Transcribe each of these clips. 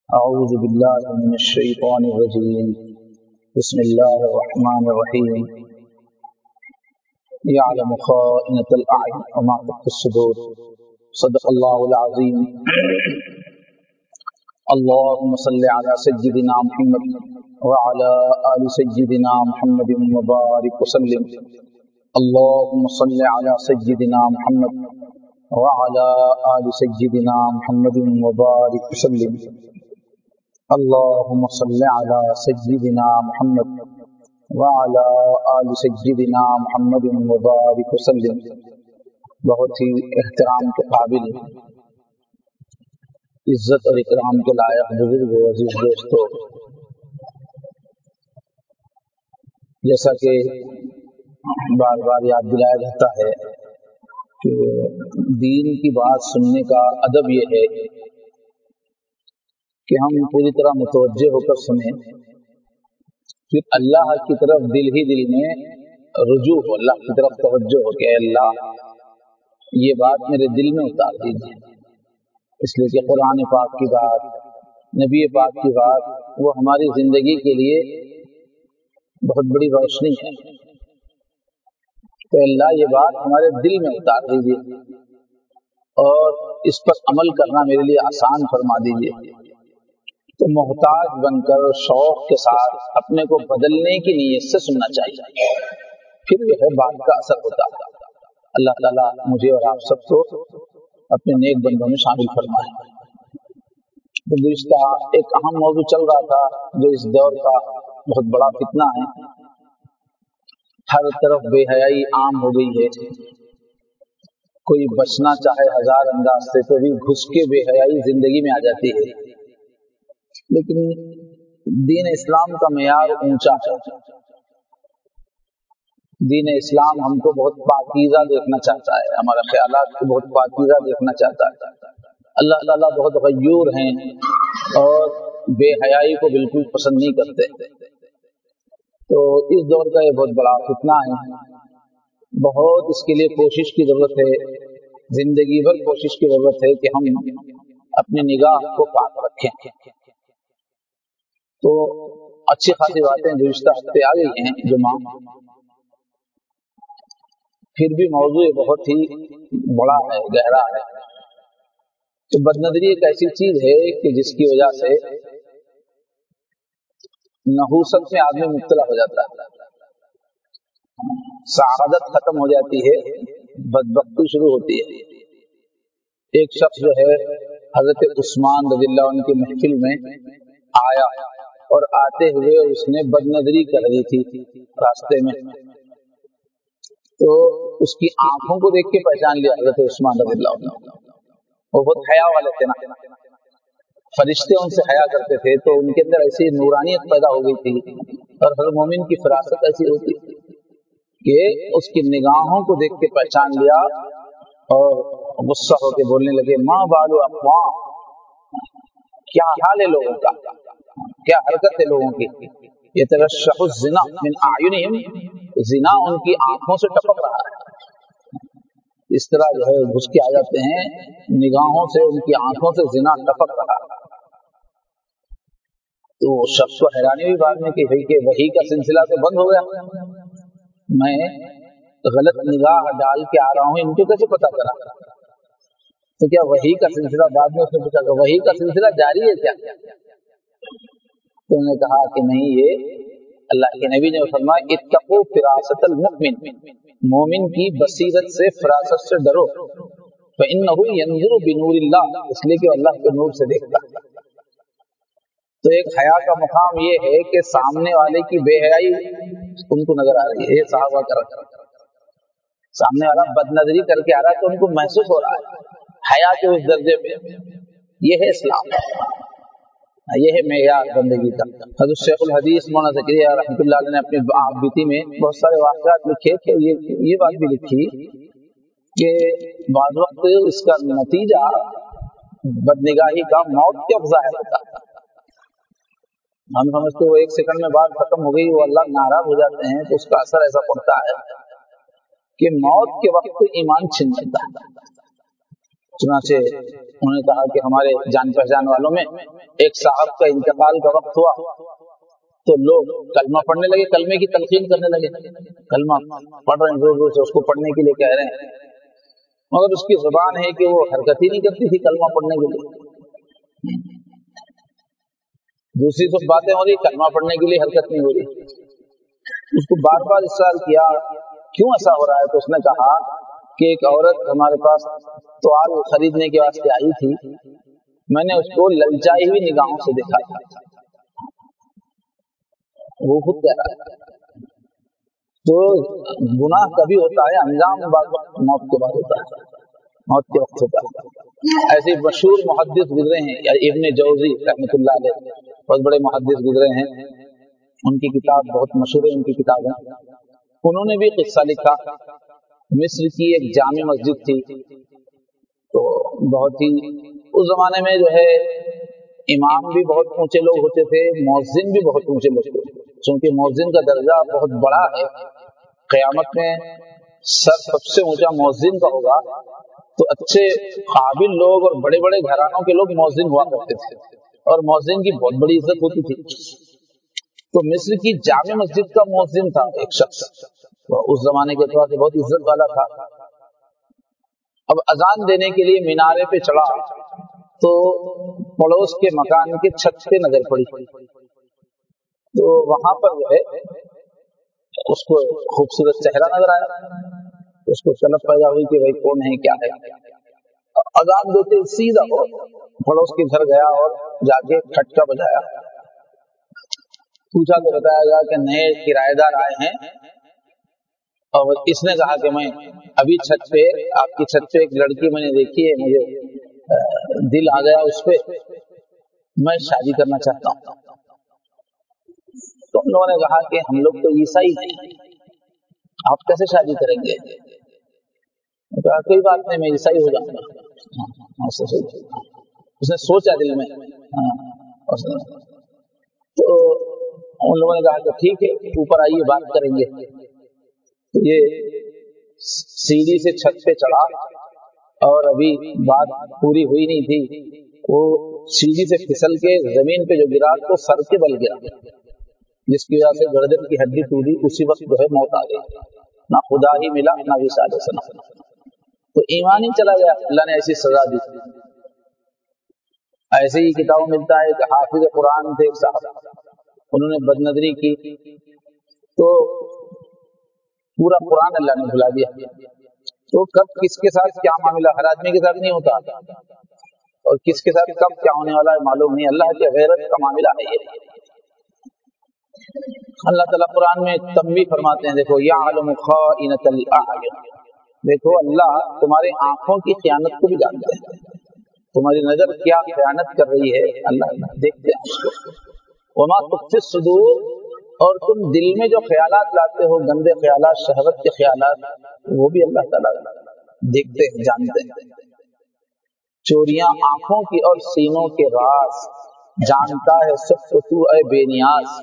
أعوذ بالله من الشيطان الرجيم بسم الله الرحمن الرحيم يعلم خائنة الأعين وما تخفي الصدور صدق الله العظيم اللهم صل على سيدنا محمد وعلى آل سيدنا محمد وبارك وسلم اللهم صل على سيدنا محمد وعلى آل سيدنا محمد وبارك وسلم اللهم صل على سيدنا محمد وعلى آل سيدنا محمد وبارك وسلم. بہت ہی احترام کے قابل، عزت اور اکرام کے لائق بزرگ و عزیز دوستو، جیسا کہ بار بار یاد دلایا جاتا ہے کہ دین کی بات سننے کا ادب یہ ہے کہ ہم پوری طرح متوجہ ہو کر سنیں، پھر اللہ کی طرف دل ہی دل میں رجوع ہو، اللہ کی طرف توجہ ہو کہ اللہ یہ بات میرے دل میں اتار دیجیے، اس لیے کہ قرآن پاک کی بات، نبی پاک کی بات، وہ ہماری زندگی کے لیے بہت بڑی روشنی ہے. تو اللہ یہ بات ہمارے دل میں اتار دیجیے اور اس پر عمل کرنا میرے لیے آسان فرما دیجیے. تو محتاج بن کر شوق کے ساتھ اپنے کو بدلنے کی نیت سے سننا چاہیے، پھر جو ہے بات کا اثر ہوتا ہے. اللہ تعالیٰ مجھے اور آپ سب کو اپنے نیک بندوں میں شامل فرمائے. تو گزشتہ ایک اہم موضوع چل رہا تھا جو اس دور کا بہت بڑا فتنہ ہے. ہر طرف بے حیائی عام ہو گئی ہے، کوئی بچنا چاہے ہزار انداز سے تو بھی گھس کے بے حیائی زندگی میں آ جاتی ہے. لیکن دین اسلام کا معیار اونچا ہے. دین اسلام ہم کو بہت پاکیزہ دیکھنا چاہتا ہے، ہمارے خیالات کو بہت پاکیزہ دیکھنا چاہتا ہے. اللہ تعالیٰ بہت غیور ہیں اور بے حیائی کو بالکل پسند نہیں کرتے. تو اس دور کا یہ بہت بڑا فتنہ ہے، بہت اس کے لیے کوشش کی ضرورت ہے، زندگی بھر کوشش کی ضرورت ہے کہ ہم اپنی نگاہ کو پاک رکھیں. تو اچھی خاصی باتیں گزشتہ ہفتے آ گئی ہیں جمعہ، پھر بھی موضوع بہت ہی بڑا ہے، گہرا ہے. تو بدنظری ایک ایسی چیز ہے کہ جس کی وجہ سے نحوست میں آدمی مبتلا ہو جاتا ہے، سعادت ختم ہو جاتی ہے، بدبختی شروع ہوتی ہے. ایک شخص جو ہے حضرت عثمان رضی اللہ عنہ کی محفل میں آیا اور آتے ہوئے اس نے بدنظری کر دی تھی راستے میں. تو اس کی آنکھوں کو دیکھ کے پہچان لیا حضرت عثمان رضی اللہ عنہ. وہ بہت حیا والے تھے نا، فرشتے ان سے حیا کرتے تھے، تو ان کے اندر ایسی نورانیت پیدا ہو گئی تھی اور ہر مومن کی فراست ایسی ہوتی کہ اس کی نگاہوں کو دیکھ کے پہچان لیا اور غصہ ہو کے بولنے لگے، ماں بالو اقوام، کیا حال ہے لوگوں کا، کیا حرکت ہے لوگوں کی، یترشح الزنا من اعینہم، زنا ان کی آنکھوں سے ٹپک رہا ہے. اس طرح جو ہے گھس کے آ جاتے ہیں، نگاہوں سے، ان کی آنکھوں سے زنا ٹپک رہا ہے. تو شخص کو حیرانی ہوئی بعد میں کہ وحی کا سلسلہ تو بند ہو گیا، میں غلط نگاہ ڈال کے آ رہا ہوں، ان کو کیسے پتا چلا؟ تو کیا وحی کا سلسلہ بعد میں اس نے پوچھا کہ وحی کا سلسلہ جاری ہے کیا؟ تو انہوں نے کہا کہ نہیں، یہ اللہ کے نبی نے فرمایا اتقوا فراست المؤمن، مومن کی بصیرت سے، فراست سے ڈرو، فإنہ ینظر بنور اللہ، اس لیے کہ اللہ کے نور سے دیکھتا. تو ایک حیا کا مقام یہ ہے کہ سامنے والے کی بے حیائی ان کو نظر آ رہی ہے. یہ صحابہ کرام، سامنے والا بد نظری کر کے آ رہا ہے تو ان کو محسوس ہو رہا ہے حیا کے اس درجے پہ. یہ ہے اسلام، یہ ہے معیار بندگی کا. حضرت شیخ الحدیث مولانا زکریا رحمۃ اللہ علیہ نے اپنی آپ بیتی میں بہت سارے واقعات لکھے تھے. یہ بات بھی لکھی کہ بعض وقت اس کا نتیجہ بدنگاہی کا موت کے ظاہر ہوتا ہے. ہم سمجھتے وہ ایک سیکنڈ میں بات ختم ہو گئی، وہ اللہ ناراض ہو جاتے ہیں تو اس کا اثر ایسا پڑتا ہے کہ موت کے وقت ایمان چھن جاتا ہے. चुनाचे उन्होंने कहा कि हमारे जान पहचान वालों में एक साहब का इंतकाल का वक्त हुआ तो लोग कलमा पढ़ने लगे, कलमे की तलकीन करने लगे, कलमा पढ़ रहे हैं, जोर जोर से उसको पढ़ने के लिए कह रहे हैं, मगर उसकी जुबान है कि वो हरकत ही नहीं करती थी कलमा पढ़ने के लिए। दूसरी सब बातें हो रही, कलमा पढ़ने के लिए हरकत नहीं हो रही। उसको बार बार इसरार किया क्यों ऐसा हो रहा है, तो उसने कहा कि एक औरत हमारे पास तोआल खरीदने के वास्ते आई थी, मैंने उसको ललचाई हुई निगाहों से देखा था। वो खुद कह रहा है। तो गुनाह कभी होता है, अंजाम मौत के बाद होता है, मौत के वक्त होता है। ऐसे मशहूर मुहद्दिस गुजरे हैं, इब्न जौजी रहमतुल्लाह अलैह, बहुत बड़े मुहद्दिस गुजरे हैं, उनकी किताब बहुत मशहूर है, उनकी किताबें। उन्होंने भी किस्सा लिखा। मिस्र की एक जामे मस्जिद थी, तो बहुत ही उस जमाने में जो है इमाम भी बहुत ऊंचे लोग होते थे, मौज़िन भी बहुत ऊंचे लोग थे। क्योंकि मौज़िन का दर्जा बहुत बड़ा है, क़यामत में सर सबसे ऊंचा मौज़िन का होगा, तो अच्छे काबिल लोग और बड़े बड़े घरानों के लोग मौज़िन हुआ करते थे, और मौज़िन की बहुत बड़ी इज्जत होती थी। तो मिस्र की जामे मस्जिद का मौज़िन था एक शख्स, तो उस जमाने के एतबार से बहुत इज्जत वाला था। अब अजान देने के लिए मीनारे पे चढ़ा तो पड़ोस के मकान के छत पे नजर पड़ी, तो वहां पर जो है उसको खूबसूरत चेहरा नजर आया, उसको तलब पैदा हुई कि भाई कौन है, क्या है। अजान देते सीधा वो पड़ोस के घर गया और जाके खटका बजाया, पूछा तो बताया गया कि नए किराएदार आए हैं, और इसने कहा कि मैं अभी छत पे, आपकी छत पे एक लड़की मैंने देखी है, मुझे दिल आ गया उस पे, मैं शादी करना चाहता हूँ। तो उन लोगों ने कहा कि हम लोग तो ईसाई हैं, आप कैसे शादी करेंगे। तो कोई बात नहीं, मैं ईसाई हो जाऊंगा। उसने सोचा दिल में, तो उन लोगों ने कहा कि ठीक है, ऊपर आइए बात करेंगे। तो ये सीढ़ी से छत पे चढ़ा और अभी बात पूरी हुई नहीं थी, वो सीढ़ी से फिसल के जमीन पे जो गिरा तो सर के बल गिरा, जिसकी वजह से गर्दन की हड्डी टूटी। उसी वक्त जो है मौत आ गई, ना खुदा ही मिला ना ईसा अलैहिस्सलाम। तो ईमान ही चला गया, अल्लाह ने ऐसी सजा दी। ऐसे ही किताबों मिलता है कि हाफिज कुरान थे एक साहब, उन्होंने बदनजरी की तो पूरा कुरान अल्लाह ने भुला दिया। तो कब किसके साथ क्या मामला, हर आदमी के साथ नहीं होता, और किसके साथ कब क्या होने वाला है मालूम नहीं। अल्लाह के गैरत का मामला है ये। अल्लाह ताला कुरान में तंबी फरमाते हैं, देखो यअलमु खाइनतल अ'युन, देखो अल्लाह तुम्हारे आंखों की खयानत को भी जानते हैं, तुम्हारी नजर क्या खयानत कर रही है अल्लाह देखते हैं उसको। वमा तुख्फी सुदूर, और तुम दिल में जो ख्यालात लाते हो, गंदे ख्यालात, शहवत के ख्यालात, वो भी अल्लाह ताला देखते हैं, जानते हैं। चोरियां आंखों की और सीनों के राज जानता है सब तू ऐ बेनियाज।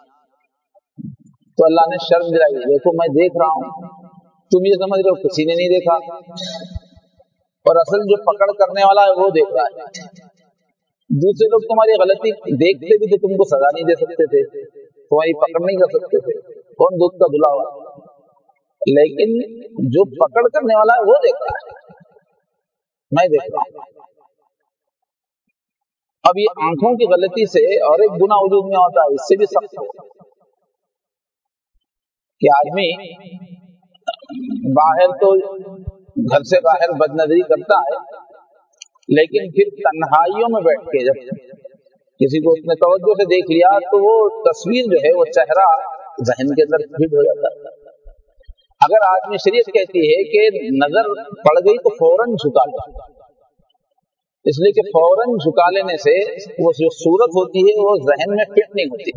तो अल्लाह ने शर्म दिलाई, देखो मैं देख रहा हूं, तुम ये समझ रहे हो किसी ने नहीं देखा, और असल जो पकड़ करने वाला है वो देख रहा है। दूसरे लोग तुम्हारी गलती देखते भी तो तुमको सजा नहीं दे सकते थे, तुम्हारी पकड़ नहीं कर सकते थे, कौन दूध का धुला हुआ, लेकिन जो पकड़ करने वाला है वो देख रहा है, मैं देख रहा हूं। अब ये आंखों की गलती से और एक गुनाह वजूद में होता है, इससे भी सख्त हो कि आदमी बाहर तो घर से बाहर बदनजरी करता है, लेकिन फिर तन्हाइयों में बैठ के जब किसी को उसने तवज्जो से देख लिया तो वो तस्वीर जो है, वो चेहरा जहन के अंदर फिट हो जाता है। अगर आदमी, शरीयत कहती है कि नजर पड़ गई तो फौरन झुका लो, इसलिए कि फौरन झुका लेने से वो जो सूरत होती है वो जहन में फिट नहीं होती।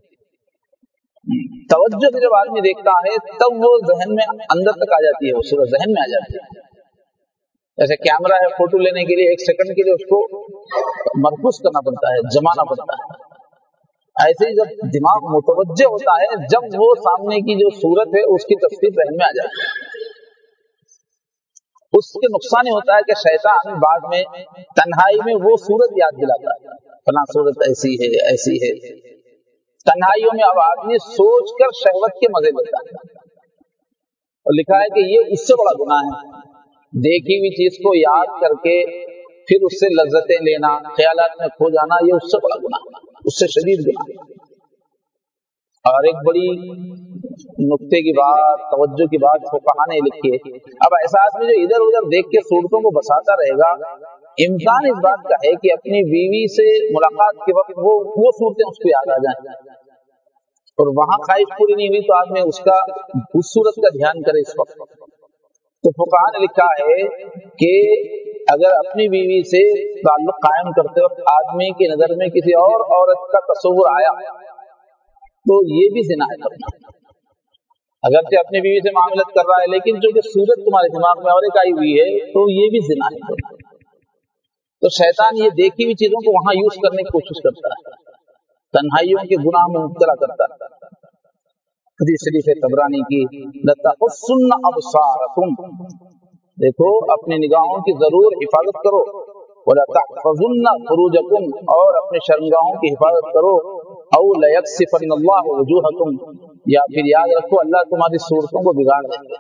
तवज्जो से जब आदमी देखता है तब वो जहन में अंदर तक आ जाती है, वो सूरत जहन में आ जाती है। जैसे कैमरा है, फोटो लेने के लिए 1 सेकंड के लिए उसको मरकूज करना पड़ता है, जमाना पड़ता है। ऐसे ही जब दिमाग मुतवज्जे होता है, जब वो सामने की जो सूरत है उसकी तस्वीर जहन में आ जाती है, اس کے نقصان یہ ہوتا ہے کہ شیطان بعد میں تنہائی میں وہ صورت یاد دلاتا ہے، فلاں صورت ایسی ہے ایسی ہے۔ تنہائیوں میں اب آدمی سوچ کر شہوت کے مزے لیتا ہے، اور لکھا ہے کہ یہ اس سے بڑا گناہ ہے، دیکھی ہوئی چیز کو یاد کر کے پھر اس سے لذتیں لینا، خیالات میں کھو جانا، یہ اس سے بڑا گناہ ہے، اس سے شدید گناہ۔ اور ایک بڑی نقطے کی بات، توجہ کی بات فقہا نے لکھی ہے، اب ایسا آدمی جو ادھر ادھر دیکھ کے صورتوں کو بساتا رہے گا، امکان اس بات کا ہے کہ اپنی بیوی سے ملاقات کے وقت وہ صورتیں اس کو یاد آ جائیں، اور وہاں خواہش پوری نہیں ہوئی تو آدمی اس صورت کا دھیان کرے اس وقت۔ تو فقہا نے لکھا ہے کہ اگر اپنی بیوی سے تعلق قائم کرتے وقت آدمی کی نظر میں کسی اور عورت کا تصور آیا تو یہ بھی زنا ہے کرنا، اگرچہ اپنی بیوی سے معاملت کر رہا ہے لیکن چونکہ صورت تمہارے دماغ میں اور ایک آئی ہوئی ہے تو یہ بھی زنا ہے کرنا۔ تو شیطان یہ دیکھی ہوئی چیزوں کو وہاں یوز کرنے کی کوشش کرتا ہے، تنہائیوں کے گناہ میں مبتلا کرتا ہے۔ حدیث شریف طبرانی کی لَتَحُسُّنَّ أَبْصَارَكُمْ، دیکھو اپنی نگاہوں کی ضرور حفاظت کرو، وَلَتَحْفَظُنَّ فُرُوجَكُمْ، اور اپنے شرمگاہوں کی حفاظت کرو، أَوْ لَيَكْسِفَنَّ اللَّهُ وُجُوهَكُمْ، یا پھر یاد رکھو اللہ تمہاری صورتوں کو بگاڑ دیں گے۔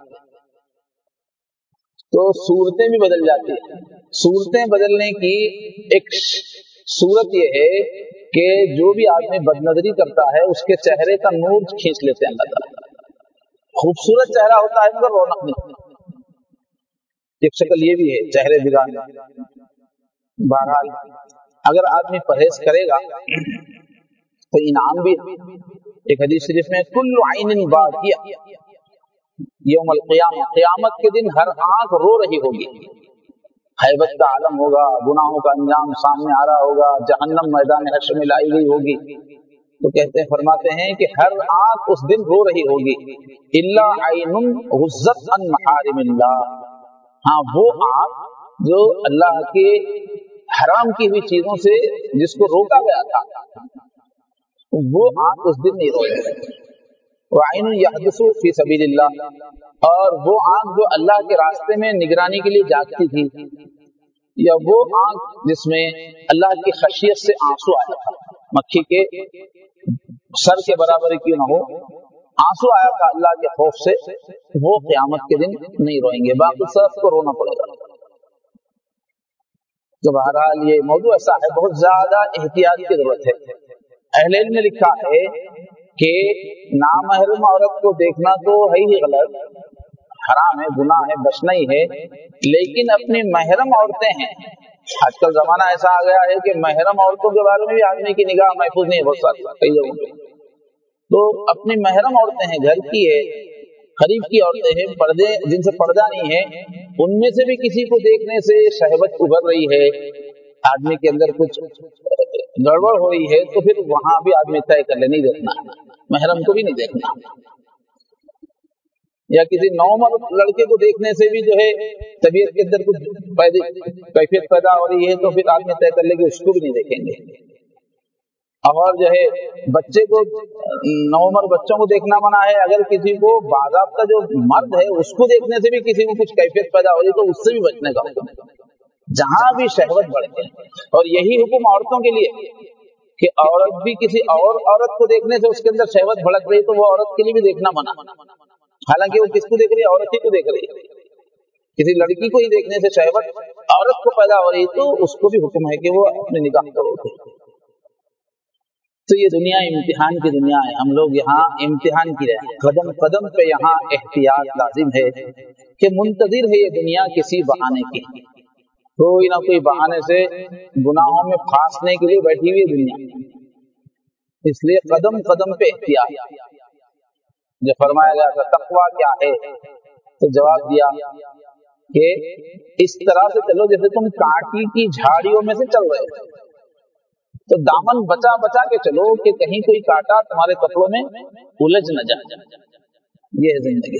تو صورتیں بھی بدل جاتی ہیں۔ صورتیں بدلنے کی ایک صورت یہ ہے کہ جو بھی آدمی بد نظری کرتا ہے اس کے چہرے کا نور کھینچ لیتے ہیں اللہ تعالیٰ۔ خوبصورت چہرہ ہوتا ہے مگر رونق نہیں ہوتی، ایک شکل یہ بھی ہے چہرے بگاڑنے۔ بہرحال اگر آدمی پرہیز کرے گا تو انعام بھی ہے۔ ایک حدیث شریف میں کل عین باکیہ یوم القیامہ، قیامت کے دن ہر آنکھ رو رہی ہوگی، حیبت کا عالم ہوگا، گناہوں کا انجام سامنے آ رہا ہوگا، جہنم میدان حشر میں لائی گئی ہوگی، تو فرماتے ہیں کہ ہر آنکھ اس دن رو رہی ہوگی، الا عین غضت عن محارم اللہ، ہاں وہ آنکھ جو اللہ کے حرام کی ہوئی چیزوں سے جس کو روکا گیا تھا، وہ آنکھ اس دن نہیں روئے گی۔ وعین یحدث فی سبیل اللہ، اور وہ آنکھ جو اللہ کے راستے میں نگرانی کے لیے جاگتی تھی، یا وہ آنکھ جس میں اللہ کی خشیت سے آنسو آیا تھا، مکھی کے سر کے برابر ہی کیوں نہ ہو، آنسو آیا تھا اللہ کے خوف سے، وہ قیامت کے دن نہیں روئیں گے، باقی سب کو رونا پڑے گا۔ تو بہرحال یہ موضوع ایسا ہے، بہت زیادہ احتیاط کی ضرورت ہے۔ اہل علم نے لکھا ہے کہ نامحرم عورت کو دیکھنا تو ہے ہی غلط، حرام ہے، گناہ ہے، بچنا ہی ہے، لیکن اپنی محرم عورتیں ہیں، آج کل زمانہ ایسا آ گیا ہے کہ محرم عورتوں کے بارے میں بھی آدمی کی نگاہ محفوظ نہیں ہے، بہت ساری کئی جگہوں پہ۔ تو اپنی محرم عورتیں ہیں، گھر کی ہے، قریب کی عورتیں ہیں، پردے جن سے پردہ نہیں ہے، ان میں سے بھی کسی کو دیکھنے سے شہوت ابھر رہی ہے، آدمی کے اندر کچھ گڑبڑ ہو رہی ہے، تو پھر وہاں بھی آدمی طے کر لے نہیں دیکھنا، محرم کو بھی نہیں دیکھنا۔ یا کسی نوعمر لڑکے کو دیکھنے سے بھی جو ہے طبیعت کے اندر کچھ کیفیت پیدا ہو رہی ہے، تو پھر آدمی طے کر لے کہ اس کو بھی نہیں دیکھیں گے۔ اور جو ہے بچے کو، نوعمر بچوں کو دیکھنا منع ہے، اگر کسی کو باضابطہ جو مرد ہے اس کو دیکھنے سے بھی کسی کو کچھ کیفیت پیدا ہو رہی ہے تو اس سے بھی بچنے کا حکم ہے، جہاں بھی شہوت بڑھے۔ اور یہی حکم عورتوں کے لیے کہ عورت بھی کسی اور عورت کو دیکھنے سے اس کے اندر شہوت بھڑک رہی تو وہ عورت کے لیے بھی دیکھنا منع، حالانکہ وہ کس کو دیکھ رہی ہے؟ عورت ہی کو دیکھ رہی ہے۔ کسی لڑکی کو ہی دیکھنے سے شہوت عورت کو پیدا ہو رہی تو اس کو بھی حکم ہے کہ وہ اپنی نگاہ کو روکے۔ تو یہ دنیا امتحان کی دنیا ہے، ہم لوگ یہاں امتحان کی رہے ہیں، قدم قدم پہ یہاں احتیاط لازم ہے کہ منتظر ہے یہ دنیا کسی بہانے کی، کوئی نہ کوئی بہانے سے گناہوں میں پھانسنے کے لیے بیٹھی ہوئی دنیا، اس لیے قدم قدم پہ احتیاط۔ جو فرمایا گیا تھا تقویٰ کیا ہے، تو جواب دیا کہ اس طرح سے چلو جیسے تم کانٹی کی جھاڑیوں میں سے چل رہے ہو، تو دامن بچا بچا کے چلو کہ کہیں کوئی کانٹا تمہارے کپڑوں میں الجھ نہ جائے، یہ ہے زندگی۔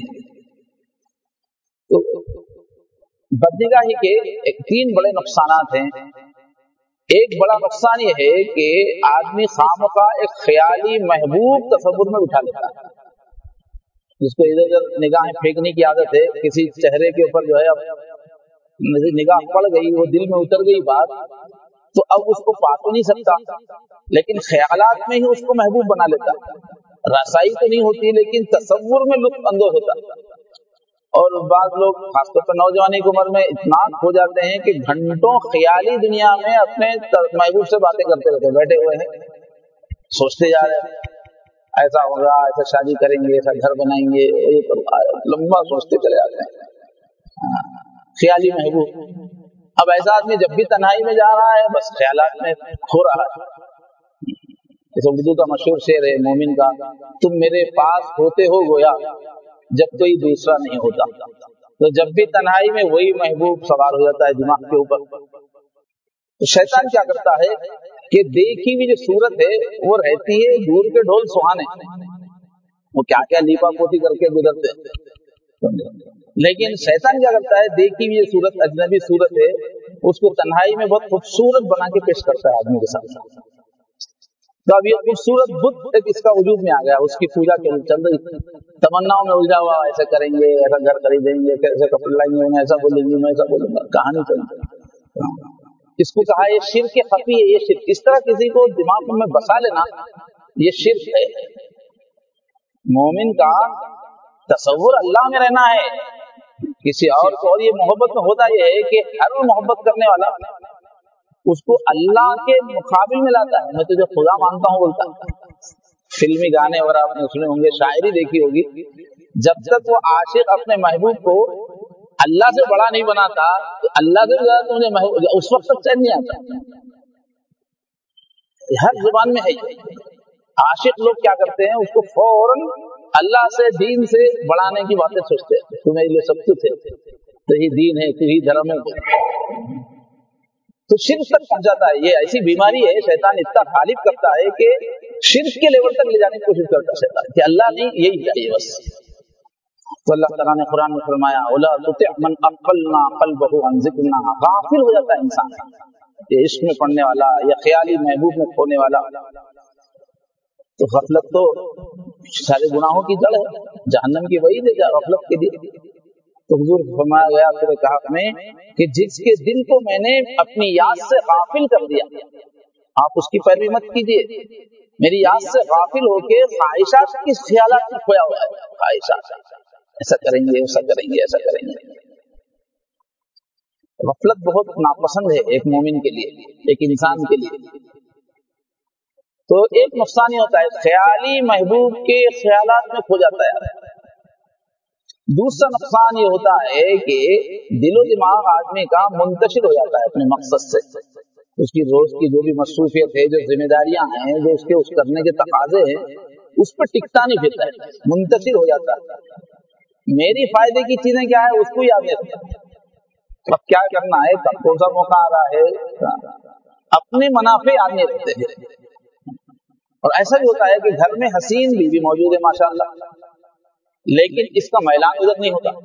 تو بدنگاہی کے تین بڑے نقصانات ہیں۔ ایک بڑا نقصان یہ ہے کہ آدمی خامخواہ ایک خیالی محبوب تصور میں اٹھا لیتا ہے، جس کو ادھر ادھر نگاہیں پھینکنے کی عادت ہے، کسی چہرے کے اوپر جو ہے اب निगाह पड़ गई, वो दिल में उतर गई बात, तो अब उसको पा तो नहीं सकता, लेकिन ख्यालात में ही उसको महबूब बना लेता। रसाई तो नहीं होती, लेकिन तसव्वुर में लुत्फ अंदोज होता। और बाज लोग खासतौर पर नौजवानी की उम्र में इतना खो जाते हैं कि घंटों ख्याली दुनिया में अपने महबूब से बातें करते रहते, बैठे हुए हैं, सोचते जा रहे हैं ऐसा होगा, ऐसा शादी करेंगे, ऐसा घर बनाएंगे, ये लंबा सोचते चले जाते हैं, ख्याली महबूब। अब ऐसा आदमी जब भी तन्हाई में जा रहा है, बस ख्यालात में खो रहा है। जैसे उर्दू का मशहूर शेर है मोमिन का, तुम मेरे पास होते हो गोया जब कोई दूसरा नहीं होता। तो जब भी तन्हाई में वही महबूब सवार हो जाता है दिमाग के ऊपर। तो शैतान क्या करता है कि देखी हुई जो सूरत है वो रहती है दूर के ढोल सुहाने, वो क्या क्या लीपा पोती करके गुजरते हैं, लेकिन शैतान क्या करता है, देखी हुई सूरत अजनबी सूरत है, उसको तन्हाई में बहुत खूबसूरत बना के पेश करता है आदमी के साथ। तो अब ये खूबसूरत बुत एक इसका वजूद में आ गया, उसकी पूजा चल रही, तमन्नाओं में उलझा हुआ, ऐसा करेंगे, ऐसा घर खरीदेंगे, कैसे कपड़े लाएंगे, उन्हें ऐसा बोलेंगे, मैं ऐसा बोलूंगा, कहानी चल। इसको कहा ये शिर्क खफी है, ये शिर्क। इस तरह किसी को दिमाग में बसा लेना, ये शिर्क है। मोमिन का तसव्वुर अल्लाह में रहना है, किसी और को। और ये मोहब्बत में होता ये है कि हर मोहब्बत करने वाला उसको अल्लाह के मुकाबिल में लाता है। मैं तुझे खुदा मानता हूँ बोलता है। फिल्मी गाने वगैरह आपने सुने होंगे, शायरी देखी होगी, जब तक वो आशिक अपने महबूब को अल्लाह से बड़ा नहीं बनाता, तो अल्लाह से ज्यादा तो मुझे उस वक्त तक चैन नहीं आता। हर जुबान में है। आशिक लोग क्या करते हैं, उसको फौरन अल्लाह से, दीन से बढ़ाने की बातें सोचते हैं। तू मेरे लिए सब कुछ है, तो ही दीन है, तू ही धर्म है, तो शिर्क तक पहुंचाता है। ये ऐसी बीमारी है, शैतान इतना गालिब करता है कि शिर्क के लेवल तक ले जाने की कोशिश करता है शैतान, कि अल्लाह नहीं, यही चाहिए बस। तो अल्लाह तआला ने कुरान में फरमाया, वला तुति मन अक़लना क़ल्बहु अन ज़िक्रिना, गाफिल हो जाता है इंसान ये इश्क में पड़ने वाला या ख्याली महबूब में खोने वाला। तो गफलत तो सारे गुनाहों की जड़ है, जहन्नम की वही है गफलत के लिए। तो हुजूर फरमाया गया सूरह कहफ में कि जिसके दिल को मैंने अपनी याद से गाफिल कर दिया, आप उसकी पैरवी मत कीजिए। मेरी याद से गाफिल होके ख्वाहिशात की ख्यालात में खोया हुआ है, ख्वाहिशात, ऐसा करेंगे, ऐसा करेंगे, ऐसा करेंगे। गफलत बहुत नापसंद है एक मोमिन के लिए, एक इंसान के लिए। तो एक नुकसान ही होता है, ख्याली महबूब के ख्यालात में खो जाता है। दूसरा नुकसान ये होता है कि दिलो दिमाग आदमी का मुंतशिर हो जाता है अपने मकसद से। उसकी रोज की जो भी मसरूफियत है, जो जिम्मेदारियां हैं, जो उसके उस करने के तकाजे हैं, उस पर टिकता नहीं फिरता है, मुंतशिर हो जाता है। मेरी फायदे की चीजें क्या है उसको याद नहीं रहता, अब क्या करना है, कब कौन सा मौका आ रहा है, अपने मुनाफे याद नहीं रहते फिर। और ऐसा भी होता है कि घर में हसीन बीवी मौजूद है माशाअल्लाह, लेकिन इसका मैलान उधर नहीं होता,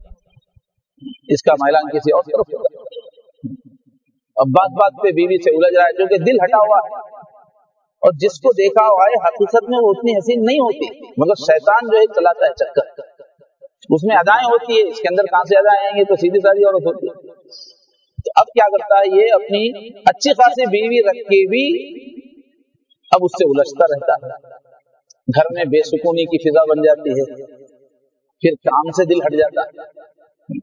इसका मैलान किसी और तरफ होता है। अब बात बात पे बीवी से उलझ रहा है, जो कि दिल हटा हुआ है, और जिसको देखा हुआ है हकीकत में वो उतनी हसीन नहीं होती, मगर शैतान जो है चलाता है चक्कर, उसमें अदाएं होती है, इसके अंदर कहां से अदाएं आएंगे, तो सीधी साधी औरत होती है। तो अब क्या करता है, ये अपनी अच्छी खासी बीवी रख के भी अब उससे उलझता रहता है, घर में बेसुकूनी की फिजा बन जाती है, फिर काम से दिल हट जाता है।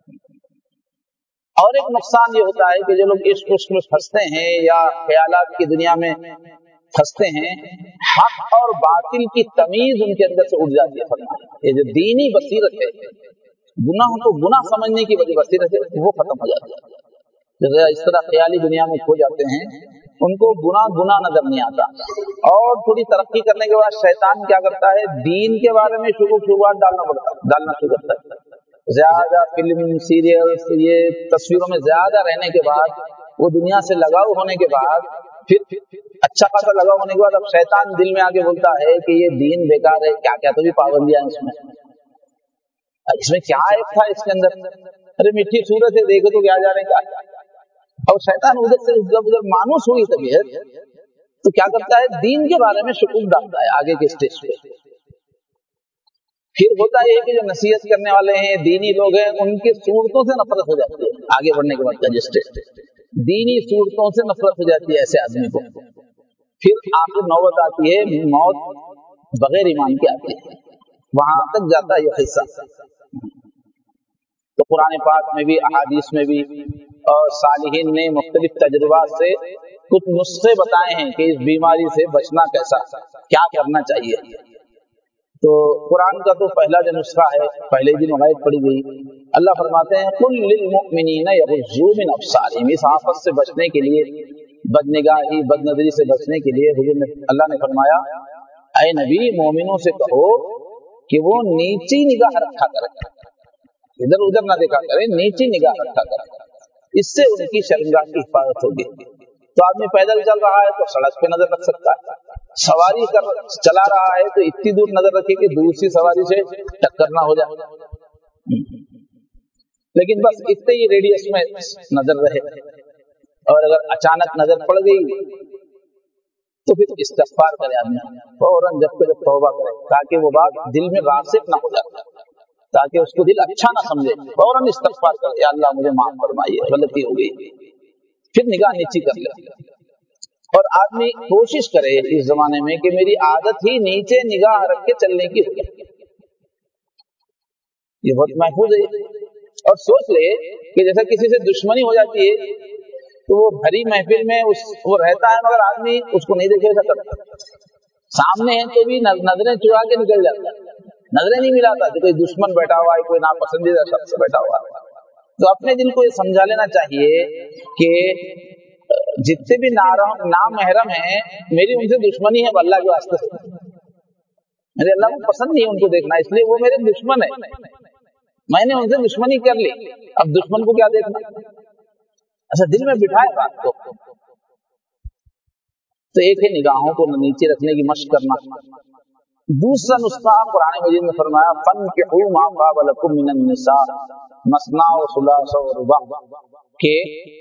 और एक नुकसान ये होता है कि जो लोग इश्क उश्क में फंसते हैं या ख्यालात की दुनिया में फंसते हैं, हक और बातिल की तमीज उनके अंदर से उठ जाती है। फरमाया ये जो दीनी बसीरत है, गुनाह को गुनाह समझने की वजह बसीरत है, वो खत्म हो जाती है। जैसे इस तरह ख्याली दुनिया में खो जाते हैं, उनको गुनाह गुनाह नजर नहीं आता। और थोड़ी तरक्की करने के बाद शैतान क्या करता है, दीन के बारे में शुरुआत डालना शुरू करता है। ज्यादा फिल्म सीरियल्स ये तस्वीरों में ज्यादा रहने के बाद, वो दुनिया से लगाव होने के बाद, फिर अच्छा खासा लगाव होने के बाद अब शैतान दिल में आके बोलता है कि ये दीन बेकार है, क्या क्या तो भी पाबंदियां इसमें, इसमें क्या ऐप था इसके अंदर, अरे मीठी सूरत है, देखो तो क्या जा रहे हैं क्या। और शैतान उधर से जब उधर मानूस हुई तबीयत, तो क्या करता है, दीन के बारे में शकूक डालता है आगे के स्टेज पे। پھر ہوتا ہے کہ جو نصیحت کرنے والے ہیں، دینی لوگ ہیں، ان کی صورتوں سے نفرت ہو جاتی ہے آگے بڑھنے کے بعد کا جسٹ دینی صورتوں سے نفرت ہو جاتی ہے ایسے آدمی کو. پھر آخر نوبت آتی ہے موت بغیر ایمان کے آتی ہے، وہاں تک جاتا ہے یہ قصہ. تو قرآن پاک میں بھی احادیث میں بھی اور صالحین نے مختلف تجربات سے کچھ نسخے بتائے ہیں کہ اس بیماری سے بچنا کیسا، کیا کرنا چاہیے. تو قرآن کا تو پہلا جو نسخہ ہے، پہلے دن آیت پڑھی گئی، اللہ فرماتے ہیں قل للمؤمنین یغضوا من ابصارہم. اس آفت سے بچنے کے لیے، بد نگاہی بد نظری سے بچنے کے لیے اللہ نے فرمایا اے نبی مومنوں سے کہو کہ وہ نیچی نگاہ رکھا کریں، ادھر ادھر نہ دیکھا کریں، نیچی نگاہ رکھا کریں، اس سے ان کی شرمگاہ کی حفاظت ہوگی. تو آدمی پیدل چل رہا ہے تو سڑک پہ نظر رکھ سکتا ہے، سواری چلا رہا ہے تو اتنی دور نظر رکھے کہ دوسری سواری سے ٹکر نہ ہو جائے، لیکن بس اتنے ہی ریڈیس میں نظر رہے. اور اگر اچانک نظر پڑ گئی تو پھر استغفار کرے آدمی فوراً، جب کہ جب توبہ کرے، تاکہ وہ بات دل میں راسخ نہ ہو جائے، تاکہ اس کو دل اچھا نہ سمجھے. فوراً استغفار کرے، یا اللہ مجھے معاف فرمائیے، غلطی ہو گئی، پھر نگاہ نیچی کر لے. اور آدمی کوشش کرے اس زمانے میں کہ میری عادت ہی نیچے نگاہ رکھ کے چلنے کی ہو جائے، یہ بہت محفوظ ہے. اور سوچ لے کہ جیسا کسی سے دشمنی ہو جاتی ہے تو وہ بھری محفل میں وہ رہتا ہے مگر آدمی اس کو نہیں دیکھے سکتا، سامنے ہے تو بھی نظریں چرا کے نکل جاتا ہے، نظریں نہیں ملاتا کہ کوئی دشمن بیٹھا ہوا ہے، کوئی ناپسندیدہ شخص بیٹھا ہوا ہے. تو اپنے دل کو یہ سمجھا لینا چاہیے کہ جتنے بھی نامحرم ہیں میری ان سے دشمنی ہے اللہ کے واسطے سے، میرے اللہ کو پسند نہیں ہے ان کو دیکھنا، اس لیے وہ میرے دشمن ہے، میں نے ان سے دشمنی کر لی، اب دشمن کو کیا دیکھنا. اچھا دل میں بٹھائے بات کو. تو ایک ہے نگاہوں کو نیچے رکھنے کی مشق کرنا. دوسرا نسخہ قرآن مجید میں فرمایا فَانكِحُوا مَا طَابَ لَكُم مِّنَ النِّسَاءِ مَثْنَىٰ وَثُلَاثَ وَرُبَاعَ، کہ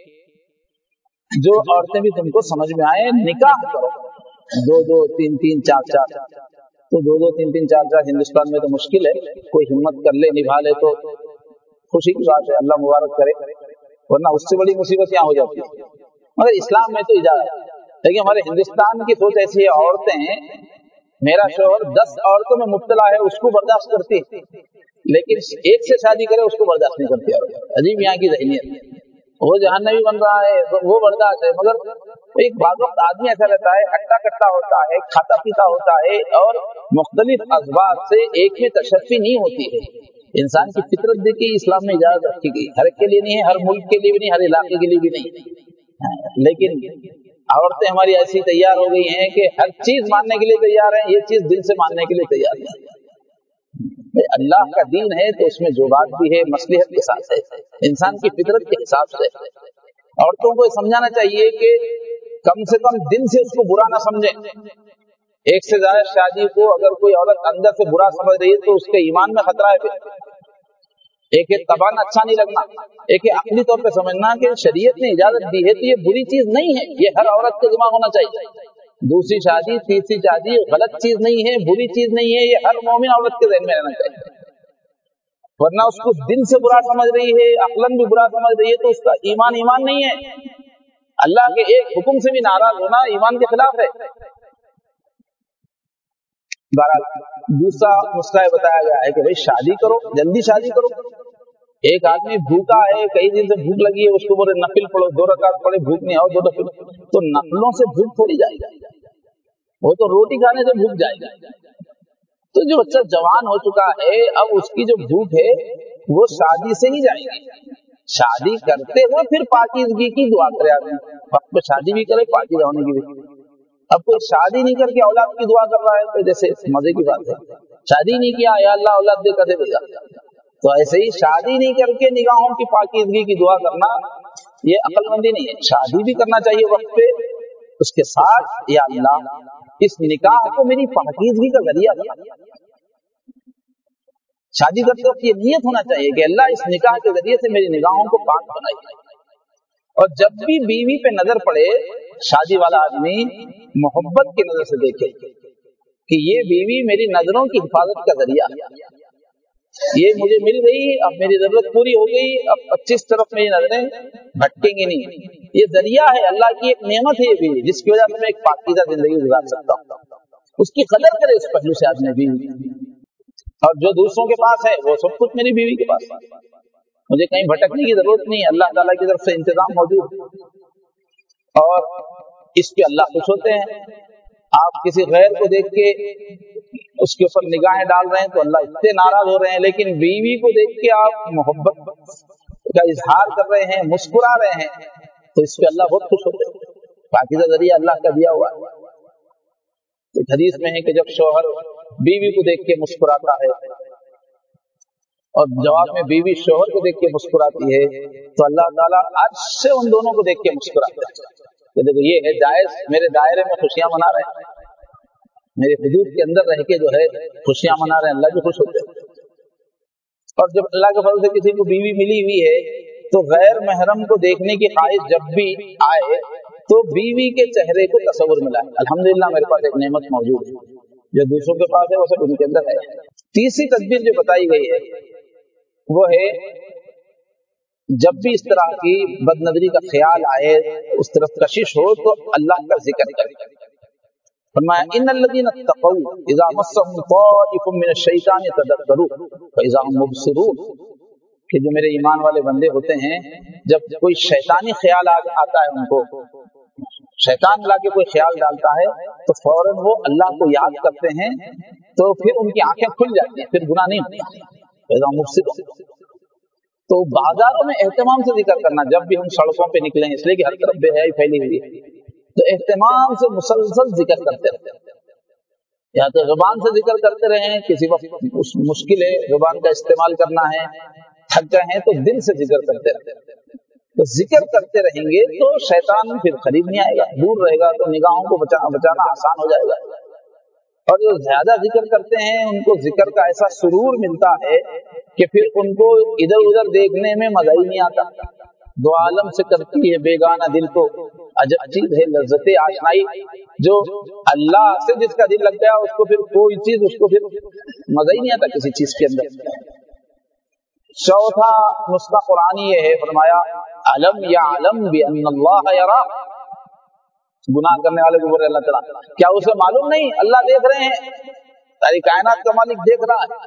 جو عورتیں بھی تم کو سمجھ میں آئے نکاح کرو، دو دو تین تین چار چار. تو دو دو تین تین چار چار ہندوستان میں تو مشکل ہے، کوئی ہمت کر لے نبھا لے تو خوشی کی بات ہے، اللہ مبارک کرے، ورنہ اس سے بڑی مصیبت یہاں ہو جاتی ہے. مگر اسلام میں تو اجازت، لیکن ہمارے ہندوستان کی سوچ ایسی ہے، عورتیں، میرا شوہر 10 عورتوں میں مبتلا ہے اس کو برداشت کرتی ہے، لیکن ایک سے شادی کرے اس کو برداشت نہیں کرتی. عجیب یہاں کی ذہنیت، وہ جہنمی بن رہا ہے وہ برداشت ہے، مگر ایک بعض وقت آدمی ایسا رہتا ہے ہٹا کٹا ہوتا ہے، کھاتا پیتا ہوتا ہے، اور مختلف اسباب سے ایک میں تشفی نہیں ہوتی ہے. انسان کی فطرت دیکھی اسلام میں اجازت رکھی گئی، ہر ایک کے لیے نہیں ہے، ہر ملک کے لیے بھی نہیں، ہر علاقے کے لیے بھی نہیں. لیکن عورتیں ہماری ایسی تیار ہو گئی ہیں کہ ہر چیز ماننے کے لیے تیار ہیں، یہ چیز دل سے ماننے کے لیے تیار نہیں. اللہ کا دین ہے تو اس میں جو بات بھی ہے مصلحت کے ساتھ ہے، انسان کی فطرت کے حساب سے. عورتوں کو سمجھانا چاہیے کہ کم سے کم دل سے اس کو برا نہ سمجھیں. ایک سے زیادہ شادی کو اگر کوئی عورت اندر سے برا سمجھ رہی ہے تو اس کے ایمان میں خطرہ ہے. ایک ہے طبعاً اچھا نہیں لگنا، ایک ہے عقلی طور پہ سمجھنا کہ شریعت نے اجازت دی ہے تو یہ بری چیز نہیں ہے، یہ ہر عورت کے دماغ ہونا چاہیے. دوسری شادی تیسری شادی غلط چیز نہیں ہے، بری چیز نہیں ہے، یہ ہر مومن عورت کے ذہن میں رہنا چاہیے. ورنہ اس کو دل سے برا سمجھ رہی ہے، عقلاً بھی برا سمجھ رہی ہے تو اس کا ایمان نہیں ہے. اللہ کے ایک حکم سے بھی ناراض ہونا ایمان کے خلاف ہے. بہرحال دوسرا نسخہ بتایا گیا ہے کہ بھائی شادی کرو، جلدی شادی کرو. ایک آدمی بھوکا ہے، کئی دن سے بھوک لگی ہے، اس کو بولے نفل پڑھو، 2 رکعت پڑھے، بھوک نہیں اور 2 نفل، تو نفلوں سے بھوک تھوڑی جائے گی، وہ تو روٹی کھانے سے بھوک جائے گی. تو جو بچہ جوان ہو چکا ہے اب اس کی جو بھوک ہے وہ شادی سے ہی جائے گی. شادی کرتے ہوئے پھر پاکیزگی کی دعا کرے آدمی، وقت پہ شادی بھی کرے، پاکیزہ ہونے کی بھی. اب کوئی شادی نہیں کر کے اولاد کی دعا کر رہا ہے تو جیسے مزے کی بات ہے، شادی نہیں کیا یا اللہ اولاد دے کر دے گا. تو ایسے ہی شادی نہیں کر کے نگاہوں کی پاکیزگی کی دعا کرنا یہ عقل مندی نہیں ہے. شادی بھی کرنا چاہیے وقت پہ، اس کے ساتھ یا اللہ اس نکاح کو میری پاکیزگی کا ذریعہ بنا. شادی کرتے وقت یہ نیت ہونا چاہیے کہ اللہ اس نکاح کے ذریعے سے میری نگاہوں کو پاک بنائیے. اور جب بھی بیوی پہ نظر پڑے شادی والا آدمی محبت کی نظر سے دیکھے کہ یہ بیوی میری نظروں کی حفاظت کا ذریعہ ہے. ये मुझे मिल गई, अब मेरी जरूरत पूरी हो गई, अब 25 तरफ मेरी नजरें भटकेंगी नहीं। ये जरिया है, अल्लाह की एक नेमत है ये भी, जिसकी वजह से मैं एक पाकीज़ा जिंदगी गुजार सकता हूँ। उसकी कदर करे इस पहलू से आदमी भी। और जो दूसरों के पास है वो सब कुछ मेरी बीवी के पास है, मुझे कहीं भटकने की जरूरत नहीं है, अल्लाह ताला की तरफ से इंतजाम मौजूद है। और इस पे अल्लाह खुश होते हैं। आप किसी गैर को देख के उसके ऊपर निगाहें डाल रहे हैं तो अल्लाह इतने नाराज हो रहे हैं, लेकिन बीवी को देख के आप मोहब्बत का इजहार कर रहे हैं, मुस्कुरा रहे हैं, तो इस पे अल्लाह बहुत खुश होते हैं। पाकीज़ा जरिया अल्लाह का दिया हुआ है। तो हदीस में है कि जब शौहर बीवी को देख के मुस्कुराता है और जवाब में बीवी शौहर को देख के मुस्कुराती है, तो अल्लाह ताला अर्श से उन दोनों को देख के मुस्कुराते हैं कि देखो ये है जायज, मेरे दायरे में खुशियां मना रहे हैं, मेरे हुदूद के अंदर रह के जो है खुशियां मना रहे हैं, अल्लाह भी खुश होते हैं। और जब अल्लाह के फजल से किसी को बीवी मिली हुई है तो गैर महरम को देखने की ख्वाहिश जब भी आए तो बीवी के चेहरे को तस्वुर मिला है, अल्हम्दुलिल्लाह मेरे पास एक नेमत मौजूद है, जो दूसरों के पास है वो सब उनके अंदर है। तीसरी तदबीर जो बताई गई है वो है जब भी इस तरह की बदनजरी का ख्याल आए, उस तरफ कशिश हो, तो अल्लाह का जिक्र करें। फरमाया इन्नल्लज़ीना तक़ौ इज़ा मस्सहुम ताइफुम मिनश्शैतानि तज़क्करू फ़इज़ा हुम मुबसिरून, कि जो मेरे ईमान वाले बंदे होते हैं, जब कोई शैतानी ख्याल आता है उनको, शैतान ला के कोई ख्याल डालता है तो फौरन वो अल्लाह को याद करते हैं, तो फिर उनकी आंखें खुल जाती हैं, फिर गुनाह नहीं होता। फ़इज़ा हुम मुबसिरून। तो बाजारों में एहतमाम से जिक्र करना, जब भी हम सड़कों पे निकले, इसलिए कि हर तरफ बेहयाई फैली हुई है, तो एहतमाम से मुसलसल जिक्र करते रहे। या तो जुबान से जिक्र करते रहे, किसी वक्त मुश्किल है जुबान का इस्तेमाल करना है, थक गए हैं, तो दिल से जिक्र करते रहे। तो जिक्र करते रहेंगे तो शैतान फिर करीब नहीं आएगा, दूर रहेगा, तो निगाहों को बचाना आसान हो जाएगा। और जो ज्यादा जिक्र करते हैं उनको जिक्र का ऐसा सुरूर मिलता है कि फिर उनको इधर उधर देखने में मजा ही नहीं आता। दो आलम से करती है बेगाना दिल को, अजब चीज है लज्जते आशनाई। जो अल्लाह से जिसका दिल लग गया उसको फिर कोई चीज, उसको फिर मजा ही नहीं आता किसी चीज के अंदर। चौथा नुस्खा कुरानी ये है, फरमाया अलम या अलम भी अन्नल्लाह यरा, गुनाह करने वाले को बोले अल्लाह तआला, क्या उसे मालूम नहीं अल्लाह देख रहे हैं, सारी कायनात का मालिक देख रहा है।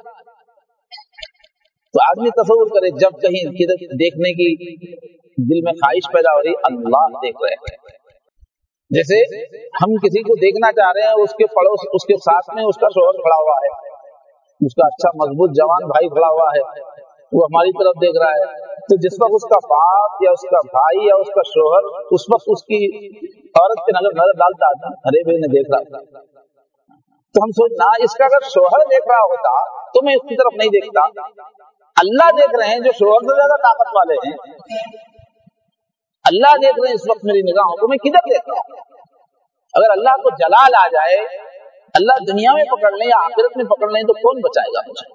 तो आदमी तसव्वुर करे, जब कहीं किधर देखने की दिल में ख्वाहिश पैदा हो रही, अल्लाह देख रहे हैं। जैसे हम किसी को देखना चाह रहे हैं, उसके पड़ोस, उसके साथ में उसका शौहर खड़ा हुआ है, उसका अच्छा मजबूत जवान भाई खड़ा हुआ है, वो हमारी तरफ देख रहा है, तो जिस वक्त उसका बाप या उसका भाई या उसका शौहर उस वक्त उसकी औरत पे नजर डालता है, अरे भाई ने देख रहा, तो हम सोचना इसका अगर शौहर देख रहा होता तो मैं उसकी तरफ नहीं देखता। अल्लाह देख रहे हैं जो शौहर से ज्यादा ताकत वाले हैं, अल्लाह देख रहे हैं इस वक्त मेरी निगाहों को, मैं किधर देख रहा हूं? अगर अल्लाह को जलाल आ जाए, अल्लाह दुनिया में पकड़ लें या आखिरत में पकड़ लें, तो कौन बचाएगा मुझे?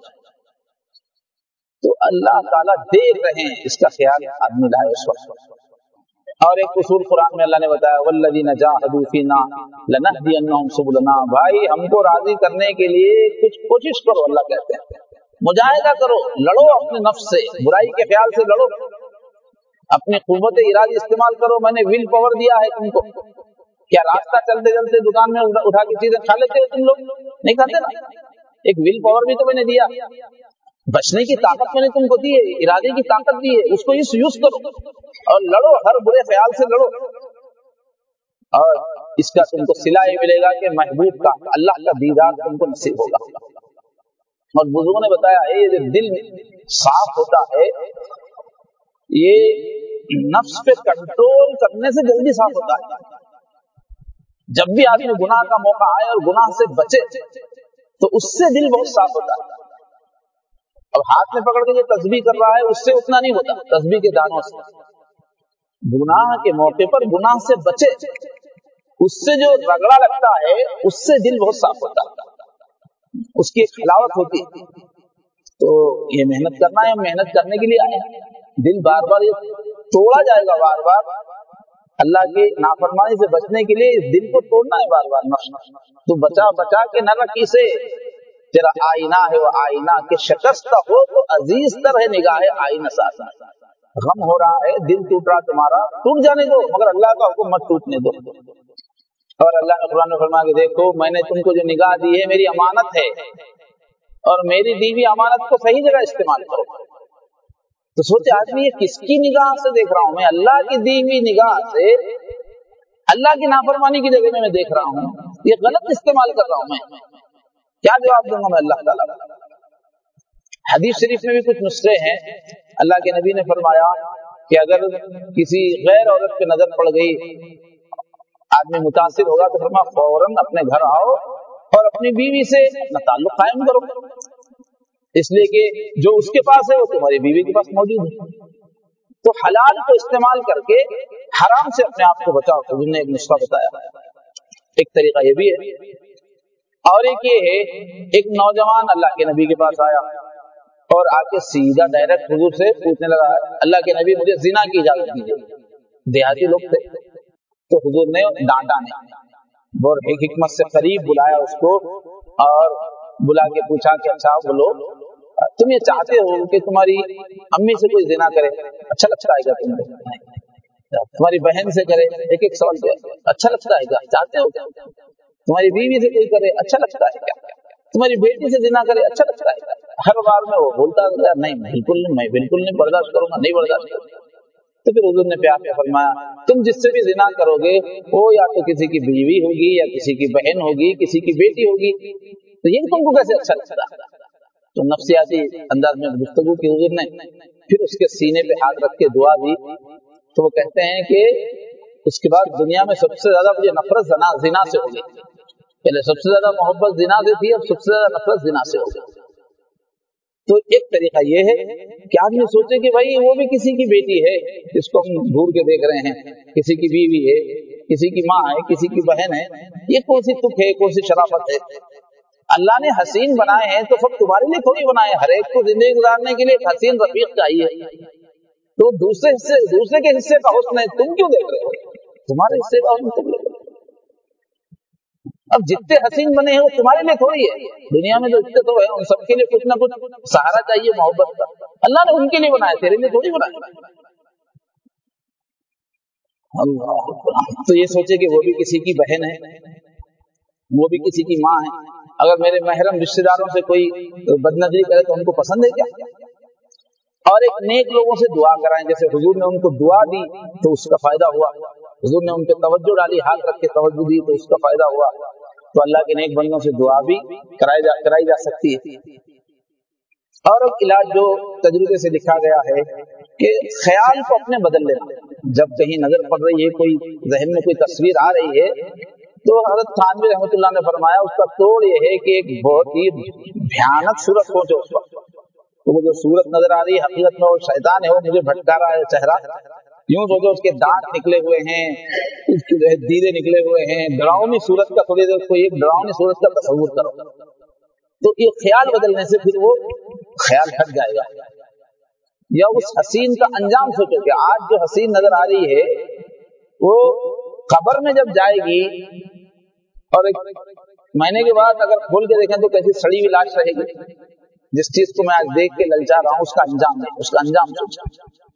तो अल्लाह ताला देख रहे हैं, इसका ख्याल आदमी लाए उस वक्त। और एक उसूल कुरान में अल्लाह ने बताया, वल्लज़ीना जाहदू फीना लनहदियन्नहुम सुबुलना, भाई हमको राजी करने के लिए कुछ कोशिश करो, अल्लाह कहते हैं, मुजाहिदा करो, लड़ो अपने नफ्स से, बुराई के ख्याल से लड़ो, अपनी कुव्वत इरादी इस्तेमाल करो, मैंने विल पावर दिया है तुमको। क्या रास्ता चलते चलते दुकान में उठा के चीजें खा लेते हो तुम लोग? नहीं खाते ना। एक विल पावर भी तो मैंने दिया, बचने की ताकत मैंने तुमको दी है, इरादे की ताकत दी है, उसको यूज करो और लड़ो, हर बुरे ख्याल से लड़ो। और इसका तुमको सिला ये मिलेगा कि महबूब का, अल्लाह का दीदार तुमको नसीब होगा। और बुजुर्गों ने बताया है, ये जो दिल साफ होता है, ये नफ्स पे कंट्रोल करने से जल्दी साफ होता है। जब भी आदमी गुनाह का मौका आए और गुनाह से बचे, तो उससे दिल बहुत साफ होता है। अब हाथ में पकड़ के जो तस्बीह कर रहा है, उससे उतना नहीं होता, तस्बीह के दानों से। गुनाह के मौके पर गुनाह से बचे, उससे जो रगड़ा लगता है, उससे दिल बहुत साफ होता है, उसकी एक हलावत होती है। तो ये मेहनत करना है, हम मेहनत करने के लिए आए हैं। दिल बार बार ये तोड़ा जाएगा, बार बार अल्लाह की नाफरमानी से बचने के लिए इस दिल को तोड़ना है बार बार। नफ्स तो बचा बचा के न रख इसे, تیرا آئینہ ہے وہ آئینہ کہ شکست ہو تو عزیز تر ہے نگاہ آئینہ ساز. غم ہو رہا ہے، دل ٹوٹ رہا تمہارا، ٹوٹ جانے دو، مگر اللہ کا حکم مت ٹوٹنے دو. اور اللہ نے قرآن میں فرمایا کہ دیکھو میں نے تم کو جو نگاہ دی ہے میری امانت ہے، اور میری دی ہوئی امانت کو صحیح جگہ استعمال کرو. تو سوچے آدمی یہ کس کی نگاہ سے دیکھ رہا ہوں میں؟ اللہ کی دی ہوئی نگاہ سے اللہ کی نافرمانی کی جگہ میں دیکھ رہا ہوں، یہ غلط استعمال کر رہا ہوں میں. کیا جواب دوں گا میں اللہ تعالیٰ کو؟ حدیث شریف میں بھی کچھ نسخے ہیں. اللہ کے نبی نے فرمایا کہ اگر کسی غیر عورت پہ نظر پڑ گئی، آدمی متاثر ہوگا تو فرمایا فوراً اپنے گھر آؤ اور اپنی بیوی سے اپنا تعلق قائم کرو، اس لیے کہ جو اس کے پاس ہے وہ تمہاری بیوی کے پاس موجود ہے. تو حلال کو استعمال کر کے حرام سے اپنے آپ کو بچاؤ. حضور نے ایک نسخہ بتایا، ایک طریقہ یہ بھی ہے. اور ایک یہ ہے، ایک نوجوان اللہ کے نبی کے پاس آیا اور آ کے سیدھا ڈائریکٹ حضور سے پوچھنے لگا اللہ کے نبی مجھے زنا کی اجازت دیجیے. دیہاتی لوگ تھے تو حضور نے ڈانٹا نہیں اور ایک حکمت سے قریب بلایا اس کو اور بلا کے پوچھا کہ اچھا بولو تم یہ چاہتے ہو کہ تمہاری امی سے کوئی زنا کرے؟ اچھا لگتا ہے کیا تم کو؟ تمہاری بہن سے کرے؟ ایک سوال کیا اچھا لگتا ہے کیا؟ چاہتے ہو کیا؟ تمہاری بیوی سے کوئی کرے اچھا لگتا ہے کیا؟ تمہاری بیٹی سے زنا کرے اچھا لگتا ہے کیا؟ ہر بار میں وہ بولتا ہے نہیں بالکل نہیں، میں بالکل نہیں برداشت کروں گا، نہیں برداشت کروں گا. تو پھر حضور نے پیار میں فرمایا تم جس سے بھی زنا کرو گے وہ یا تو کسی کی بیوی ہوگی یا کسی کی بہن ہوگی، کسی کی بیٹی ہوگی، تو یہ تم کو کیسے اچھا لگتا؟ تو نفسیاتی انداز میں گفتگو کی حضور نے. پھر اس کے سینے پہ ہاتھ رکھ کے دعا دی. تو وہ کہتے ہیں کہ اس کے بعد دنیا میں سب سے زیادہ مجھے نفرت زنا سے ہو گئی. پہلے سب سے زیادہ محبت زنا سے تھی، اب سب سے زیادہ نفرت زنا سے ہو گئی. تو ایک طریقہ یہ ہے کہ آدمی سوچے کہ بھائی وہ بھی کسی کی بیٹی ہے جس کو ہم گھور کے دیکھ رہے ہیں، کسی کی بیوی ہے، کسی کی ماں ہے، کسی کی بہن ہے. یہ کون سی تک ہے، کون سی شرافت ہے؟ اللہ نے حسین بنائے ہیں تو سب تمہارے لیے تھوڑی بنائے. ہر ایک کو زندگی گزارنے کے لیے ایک حسین رفیق چاہیے. تو دوسرے کے حصے کا حسن ہے تم کیوں دیکھ رہے ہو؟ تمہارے حصے کا حسن تم لے لو. اب جتنے حسین بنے ہیں وہ تمہارے لیے تھوڑی ہے. دنیا میں جو جتنے تو ہے ان سب کے لیے کچھ نہ کچھ سہارا چاہیے محبت کا. اللہ نے ان کے لیے بنایا، تیرے لیے تھوڑی بنایا. اللہ تو یہ سوچے کہ وہ بھی کسی کی بہن ہے، وہ بھی کسی کی ماں ہے. اگر میرے محرم رشتے داروں سے کوئی بدنظری کرے تو ان کو پسند ہے کیا؟ اور ایک نیک لوگوں سے دعا کرائیں. جیسے حضور نے ان کو دعا دی تو اس کا فائدہ ہوا، حضور نے ان پہ توجہ ڈالی، ہاتھ رکھ کے توجہ دی تو اس کا فائدہ ہوا. تو اللہ کے نیک بندوں سے دعا بھی کرائی جا سکتی ہے. اور ایک علاج جو تجربے سے لکھا گیا ہے کہ خیال کو اپنے بدل لینا. جب کہیں نظر پڑ رہی ہے، کوئی ذہن میں کوئی تصویر آ رہی ہے، تو حضرت تھانوی رحمۃ اللہ نے فرمایا اس کا توڑ یہ ہے کہ ایک بہت ہی بھیانک صورت سوچو اس وقت. تو وہ جو صورت نظر آ رہی ہے حقیقت میں وہ شیطان ہے، وہ مجھے بھٹکا رہا ہے چہرہ. یوں سوچو اس کے دانت نکلے ہوئے ہیں، اس کے دیدے نکلے ہوئے ہیں، ڈراؤنی صورت کا تھوڑی دیر کوئی ایک ڈراؤنی صورت کا تصور کرو. تو یہ خیال بدلنے سے پھر وہ خیال ہٹ جائے گا. یا اس حسین کا انجام سوچو کہ آج جو حسین نظر آ رہی ہے وہ قبر میں جب جائے گی اور ایک مہینے کے بعد اگر کھول کے دیکھیں تو کیسی سڑی ہوئی لاش رہے گی. جس چیز کو میں آج دیکھ کے للچا رہا ہوں اس کا انجام نہیں، اس کا انجام سوچا.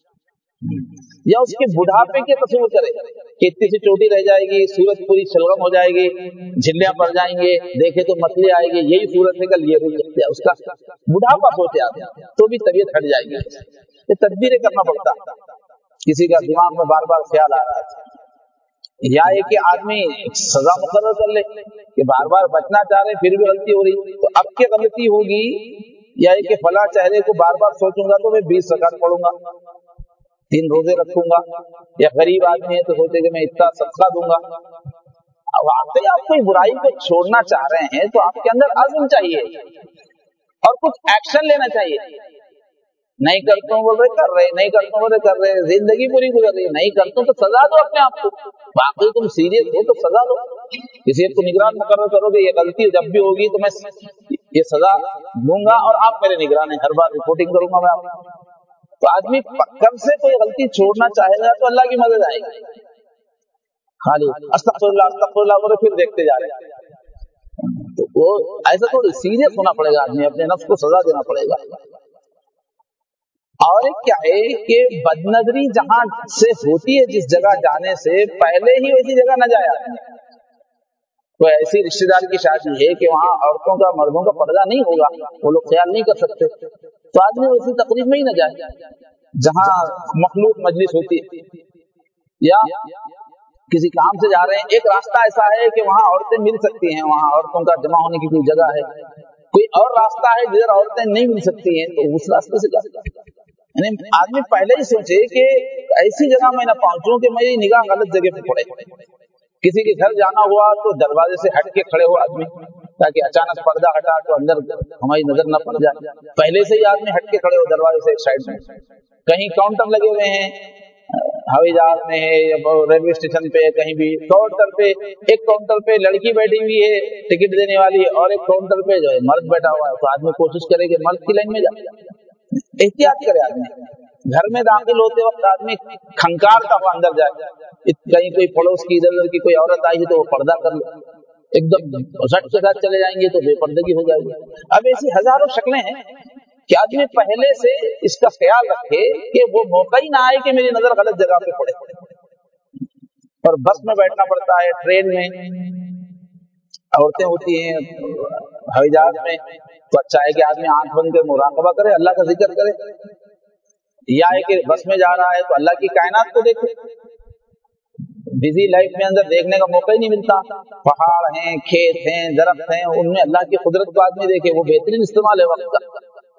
یا اس کے بڑھاپے کے تصور کرے کہ اتنی سی چوٹی رہ جائے گی، صورت پوری شلغم ہو جائے گی، جھلیاں پڑ جائیں گے، دیکھے تو متلی آئے گی، یہی صورت ہے کل یہ ہوئی. اس کا بڑھاپا سوچے آدمی تو بھی طبیعت ہٹ جائے گی. یہ تدبیریں کرنا پڑتا. کسی کا دماغ میں بار بار خیال آ رہا ہے، یا ایک کہ آدمی سزا مقرر کر لے کہ بار بار بچنا چاہ رہے پھر بھی غلطی ہو رہی، تو اب کی غلطی ہوگی یا ایک کہ فلاں چہرے کو بار بار سوچوں گا تو میں 20 رکعت پڑھوں گا، 3 روزے رکھوں گا. یا غریب آدمی ہے تو سوچے کہ میں اتنا صدقہ دوں گا. واقعی آپ کوئی برائی کو چھوڑنا چاہ رہے ہیں تو آپ کے اندر عزم چاہیے اور کچھ ایکشن لینا چاہیے. نہیں کرتا ہوں بول رہے کر رہے، نہیں کرتا ہوں بول رہے کر رہے، زندگی پوری گزر رہی ہے. نہیں کرتا ہوں تو سزا دو اپنے آپ کو. واقعی تم سیریس ہو تو سزا دو. کسی کو نگران مقرر کرو گے یہ غلطی جب بھی ہوگی تو میں یہ سزا دوں گا اور آپ میرے نگران ہیں، ہر بار رپورٹنگ کروں گا میں آپ. تو آدمی پکڑ سے کوئی غلطی چھوڑنا چاہے گا تو اللہ کی مدد آئے گی. خالی استغفر اللہ بولے پھر دیکھتے جا رہے ہیں. تو वो ऐसा थोड़ी सीरियस होना पड़ेगा, आदमी अपने नफ्स को सजा देना पड़ेगा। और एक क्या है कि बदनजरी जहां से होती है, जिस जगह जाने से पहले ही वैसी जगह न जाए आदमी। कोई ऐसी रिश्तेदार की शादी है कि वहां औरतों का मर्दों का पर्दा नहीं होगा, वो लोग ख्याल नहीं कर सकते, तो आदमी वैसी तकलीफ में ही न जाए जहां मखलूत मजलिस होती है। या किसी काम से जा रहे हैं, एक रास्ता ऐसा है कि वहां औरतें मिल सकती हैं, वहां औरतों का जमा होने की कोई जगह है, कोई और रास्ता है जिधर औरतें नहीं मिल सकती हैं, तो उस रास्ते से जाए। यानी आदमी पहले ही सोचे कि ऐसी जगह मैं न पहुंचूं कि मेरी निगाह गलत जगह पे पड़े। किसी के घर जाना हुआ तो दरवाजे से हट के खड़े हो आदमी, ताकि अचानक पर्दा हटा तो अंदर हमारी नजर न पड़ जाए। पहले से ही आदमी हट के खड़े हो दरवाजे से एक साइड में। कहीं काउंटर लगे हुए हैं, हवाई जहाज में है या रेलवे स्टेशन पे, कहीं भी काउंटर पे, एक काउंटर पे लड़की बैठी हुई है टिकट देने वाली, और एक काउंटर पे जो है मर्द बैठा हुआ है, तो आदमी कोशिश करे कि मर्द की लाइन में जाए। एहतियात करे आदमी। घर में दाखिल होते वक्त आदमी खंकारता हुआ अंदर जाए, कहीं कोई पड़ोस की इधर उधर की कोई औरत आई है तो वो पर्दा कर ले, एकदम झट के साथ चले जाएंगे तो बेपर्दगी हो जाएगी। अब ऐसी हजारों शक्लें हैं कि आदमी पहले से इसका ख्याल रखे कि वो मौका ही ना आए कि मेरी नजर गलत जगह पे पड़े। और बस में बैठना पड़ता है, ट्रेन में औरतें होती हैं, हवाई जहाज में, तो अच्छा है कि आदमी आंख बंद कर मुराकबा करे, अल्लाह का जिक्र करे। या है कि बस में जा रहा है तो अल्लाह की कायनात को देखे। बिजी लाइफ में अंदर देखने का मौका ही नहीं मिलता। पहाड़ हैं, खेत हैं, दरख्त हैं, उनमें अल्लाह की कुदरत को आदमी देखे, वो बेहतरीन इस्तेमाल है वक्त का।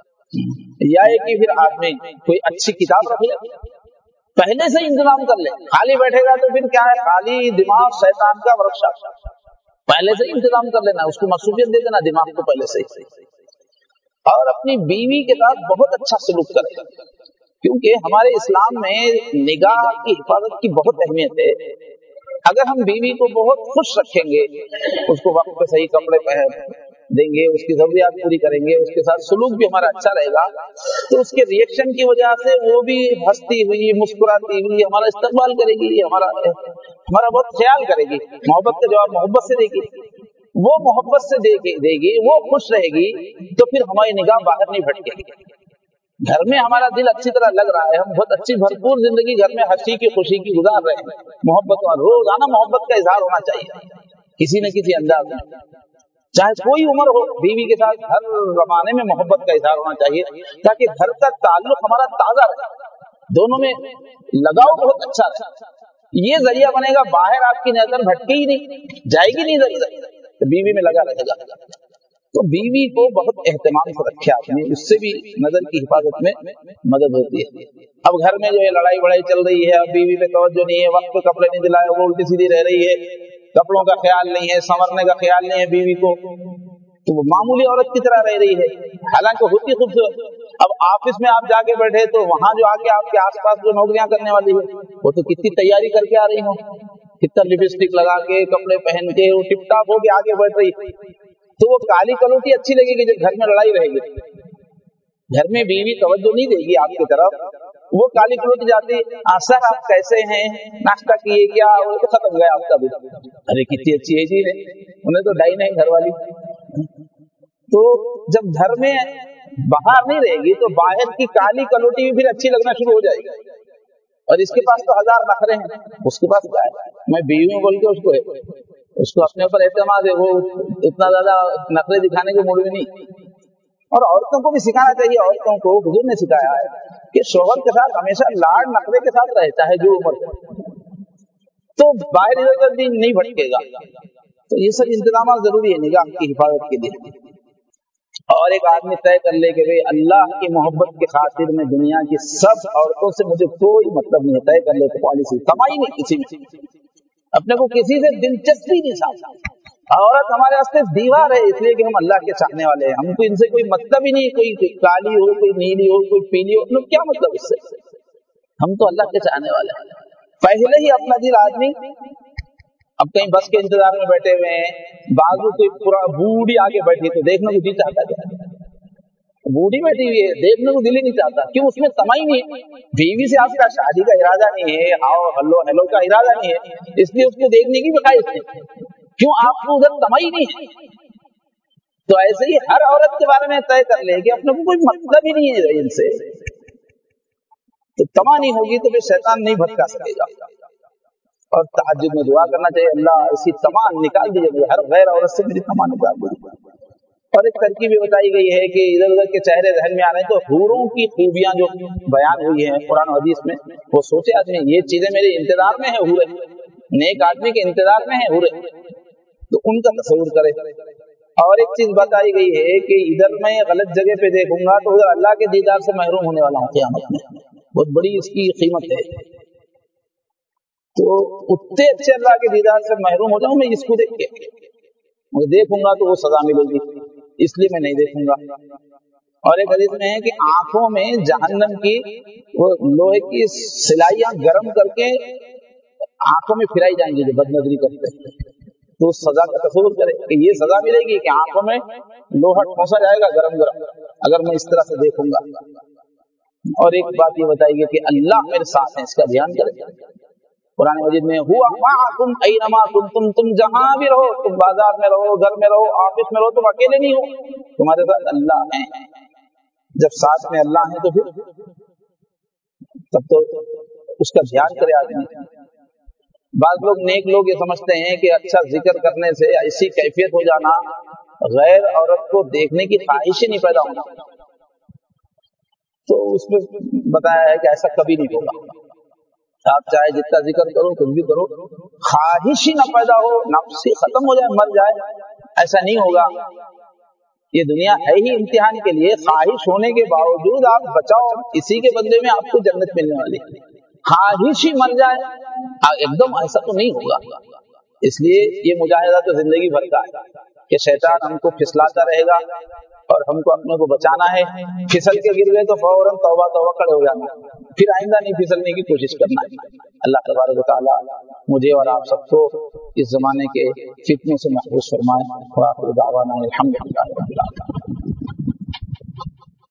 या है कि फिर आदमी कोई अच्छी किताब रख ले, पहले से इंतजाम कर ले। खाली बैठेगा तो फिर क्या है, खाली दिमाग शैतान का वर्कशॉप। पहले से ही इंतजाम कर लेना, उसको मसरूफियत दे देना दिमाग को पहले से ही। और अपनी बीवी के साथ बहुत अच्छा सलूक करे, क्योंकि हमारे इस्लाम में निगाह की हिफाजत की बहुत अहमियत है। अगर हम बीवी को बहुत खुश रखेंगे, उसको वक्त पे सही कपड़े पहन देंगे, उसकी जरूरियात पूरी करेंगे, उसके साथ सलूक भी हमारा अच्छा रहेगा, तो उसके रिएक्शन की वजह से वो भी हंसती हुई, मुस्कुराती हुई हमारा इस्तकबाल करेगी, हमारा बहुत ख्याल करेगी, मोहब्बत का जवाब मोहब्बत से देगी। वो मोहब्बत से देगी, वो खुश रहेगी, तो फिर हमारी निगाह बाहर नहीं भटकेगी। घर में हमारा दिल अच्छी तरह लग रहा है, हम बहुत अच्छी भरपूर जिंदगी घर में हंसी की खुशी की गुजार रहे हैं, मोहब्बत और रोजाना मोहब्बत का इजहार होना चाहिए किसी न किसी अंदाज में, चाहे कोई उम्र हो। बीवी के साथ हर जमाने में मोहब्बत का इजहार होना चाहिए, ताकि घर का ताल्लुक हमारा ताजा रहे, दोनों में लगाव बहुत अच्छा रहे। ये जरिया बनेगा, बाहर आपकी नजर भटके ही नहीं, जाएगी नहीं इधर उधर, तो बीवी में लगा रहेगा। तो बीवी को बहुत एहतमाम से रखे आदमी, उससे भी नजर की हिफाजत में मदद होती है। अब घर में जो है लड़ाई बड़ाई चल रही है, अब बीवी पे तवज्जो नहीं है, वक्त पे कपड़े नहीं दिलाए, वो उल्टी सीधी रह रही है, कपड़ों का ख्याल नहीं है, संवरने का ख्याल नहीं है बीवी को, तो वो मामूली औरत की तरह रह रही है, हालांकि होती खूबसूरत। अब ऑफिस में आप जाके बैठे तो वहां जो आके आपके आसपास जो नौकरियां करने वाली है, वो तो कितनी तैयारी करके आ रही हो, कितना लिपस्टिक लगा के, कपड़े पहन के, वो टिप टाप होके आगे बढ़ रही, तो वो काली कलौटी अच्छी लगेगी जब घर में लड़ाई रहेगी। घर में बीवी तवज्जो नहीं देगी आपकी तरफ, वो काली कलौटी जाती, सर आप कैसे हैं, नाश्ता किए क्या, वो तो खत्म गया आपका भी। अरे कितनी अच्छी है जी है, उन्हें तो डाई नहीं घर वाली। तो जब घर में बाहर नहीं रहेगी तो बाहर की काली कलौटी भी फिर अच्छी लगना शुरू हो जाएगी। और इसके पास तो हजार नखरे हैं, उसके पास क्या है, मैं बीवी हूं बोल के उसको अपने ऊपर एतमाद है, वो इतना ज्यादा नखरे दिखाने के मूड में नहीं। और औरतों को भी सिखाना चाहिए, औरतों को हुजूर ने सिखाया है कि शोहर के साथ हमेशा लाड़ नखरे के साथ रहे, चाहे जो उम्र हो, तो बाहर इधर उधर भी नहीं भटकेगा। तो ये सब इंतजाम जरूरी है निगाह की हिफाजत के लिए। और एक आदमी तय कर ले कि भाई अल्लाह की मोहब्बत की खातिर में दुनिया की सब औरतों से मुझे कोई मतलब नहीं है, तय कर ले तो पॉलिसी, कमाई नहीं किसी में, अपने को किसी से दिलचस्पी नहीं साथ। औरत हमारे वास्ते दीवार है, इसलिए कि हम अल्लाह के चाहने वाले हैं, हमको इनसे कोई मतलब ही नहीं, कोई काली हो, कोई नीली हो, कोई पीली हो, क्या मतलब उससे, हम तो अल्लाह के चाहने वाले हैं। पहले ही अपना दिल आदमी, अब कहीं बस के इंतजार में बैठे हुए हैं, बाजू कोई पूरा बूढ़ी आगे बैठी तो देखने को जी चाहता क्या, बूढ़ी बैठी हुई है, देखने को दिल ही नहीं चाहता, क्यों, उसमें तमाई नहीं है। बीवी से आपका शादी का इरादा नहीं है, हाओ हेलो हेलो का इरादा नहीं है, इसलिए उसको देखने की भी ख्वाहिश नहीं, क्यों, आपको उधर तमाई नहीं है। تو ایسے ہی ہر عورت کے بارے میں طے کر لے کہ اپنے کو کوئی مطلب ہی نہیں ہے ان سے، تو تما نہیں ہوگی تو پھر شیطان نہیں بھٹکا سکے گا. اور تہجد میں دعا کرنا چاہیے، اللہ اسی تما نکال دیجیے، مجھے ہر غیر عورت سے میری تما نکال دیجیے. اور ایک ترکیب بھی بتائی گئی ہے کہ ادھر ادھر کے چہرے ذہن میں آ رہے ہیں تو حوروں کی خوبیاں جو بیان ہوئی ہیں قرآن و حدیث میں، وہ سوچے آدمی یہ چیزیں میرے انتظار میں ہیں، حوریں نیک آدمی کے انتظار میں ہیں حوریں، تو ان کا تصور کرے. اور ایک چیز بتائی گئی ہے کہ ادھر میں غلط جگہ پہ دیکھوں گا تو ادھر اللہ کے دیدار سے محروم ہونے والا ہوں قیامت میں، بہت بڑی اس کی قیمت ہے. تو اتنے اچھے اللہ کے دیدار سے محروم ہو جاؤں میں اس کو دیکھ کے، مجھے دیکھوں گا تو وہ سزا ملے گی، اس لیے میں نہیں دیکھوں گا. اور ایک حدیث میں ہے کہ آنکھوں میں جہنم کی وہ لوہے کی سلائیاں گرم کر کے آنکھوں میں پھرائی جائیں گی جو بد نظری کرتے ہیں، تو اس سزا کا تصور کرے کہ یہ سزا ملے گی کہ آنکھوں میں لوہا ٹھونسا جائے گا گرم گرم اگر میں اس طرح سے دیکھوں گا. اور ایک بات یہ بتائی گئی کہ اللہ میرے ساتھ ہے، اس کا دھیان کریں. قرآن مجید میں ہوا معکم اینما کنتم، تم جہاں بھی رہو، تم بازار میں رہو، گھر میں رہو، آفس میں رہو، تم اکیلے نہیں ہو، تمہارے ساتھ اللہ ہیں. جب ساتھ میں اللہ ہیں تو پھر تب تو اس کا دھیان کرے آدمی. بعض لوگ نیک لوگ یہ سمجھتے ہیں کہ اچھا ذکر کرنے سے ایسی کیفیت ہو جانا، غیر عورت کو دیکھنے کی خواہش ہی نہیں پیدا ہونا، تو اس میں بتایا ہے کہ ایسا کبھی نہیں ہوگا. آپ چاہے جتنا ذکر کرو، کچھ بھی کرو، خواہش ہی نہ پیدا ہو، نفس ہی ختم ہو جائے، مر جائے، ایسا نہیں ہوگا. یہ دنیا ہے ہی امتحان کے لیے، خواہش ہونے کے باوجود آپ بچاؤ، اسی کے بدلے میں آپ کو جنت ملنے والی. خواہش ہی مر جائے ایک دم، ایسا تو نہیں ہوگا. اس لیے یہ مجاہدہ تو زندگی بھر کا ہے کہ شیطان ہم کو پھسلاتا رہے گا اور ہم کو اپنے کو بچانا ہے. پھسل کے گر گئے تو فوراً توبہ توبہ کھڑے ہو جانا، پھر آئندہ نہیں پھسلنے کی کوشش کرنا ہے. اللہ تبارک و تعالی مجھے اور آپ سب کو اس زمانے کے فتنوں سے محفوظ فرمائے. وآخر دعوانا الحمدللہ رب العالمین.